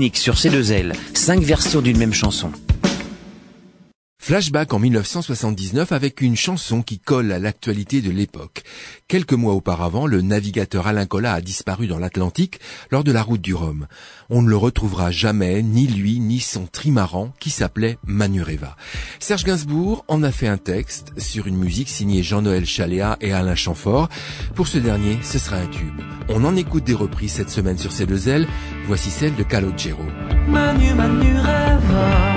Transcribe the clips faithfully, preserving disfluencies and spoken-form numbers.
unique sur C deux L, cinq versions d'une même chanson. Flashback en mille neuf cent soixante-dix-neuf avec une chanson qui colle à l'actualité de l'époque. Quelques mois auparavant, le navigateur Alain Colas a disparu dans l'Atlantique lors de la route du Rhum. On ne le retrouvera jamais, ni lui, ni son trimaran qui s'appelait Manureva. Serge Gainsbourg en a fait un texte sur une musique signée Jean-Noël Chaléa et Alain Chamfort. Pour ce dernier, ce sera un tube. On en écoute des reprises cette semaine sur C deux L. Voici celle de Calogero. Manu, Manureva.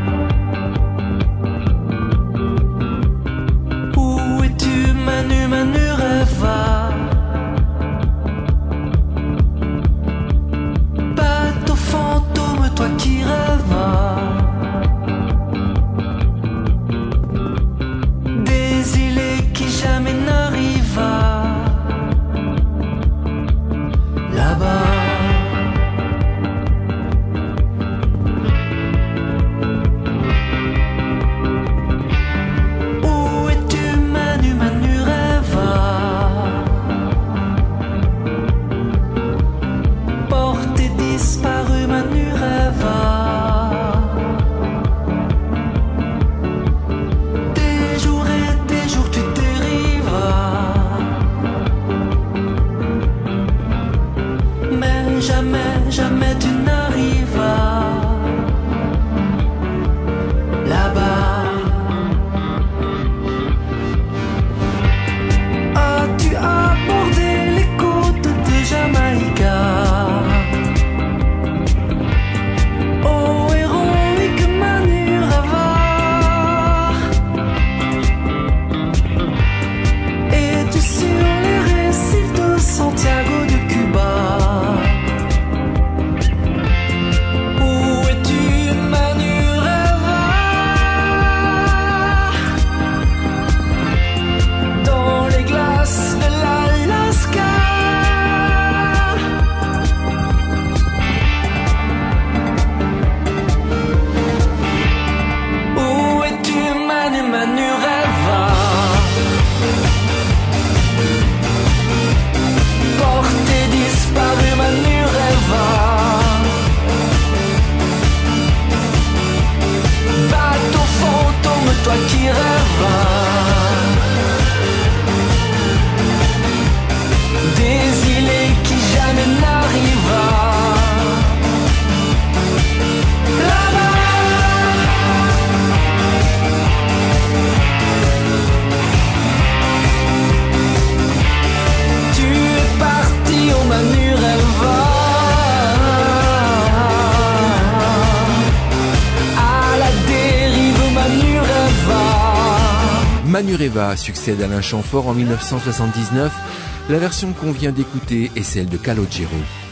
Manu, Manureva. Bateau fantôme, toi qui rêves des îles qui jamais n'arrivent là-bas. Jamais, jamais tu n'arrives là-bas. As-tu abordé les côtes de Jamaïca? Oh, héroïque Manureva. Es-tu sur les récifs de Santiago de Cuba? Toi qui rêves des îles qui jamais n'arrivent là-bas. Tu es parti au Manureva. Manureva succède à Alain Chamfort en mille neuf cent soixante-dix-neuf. La version qu'on vient d'écouter est celle de Calogero.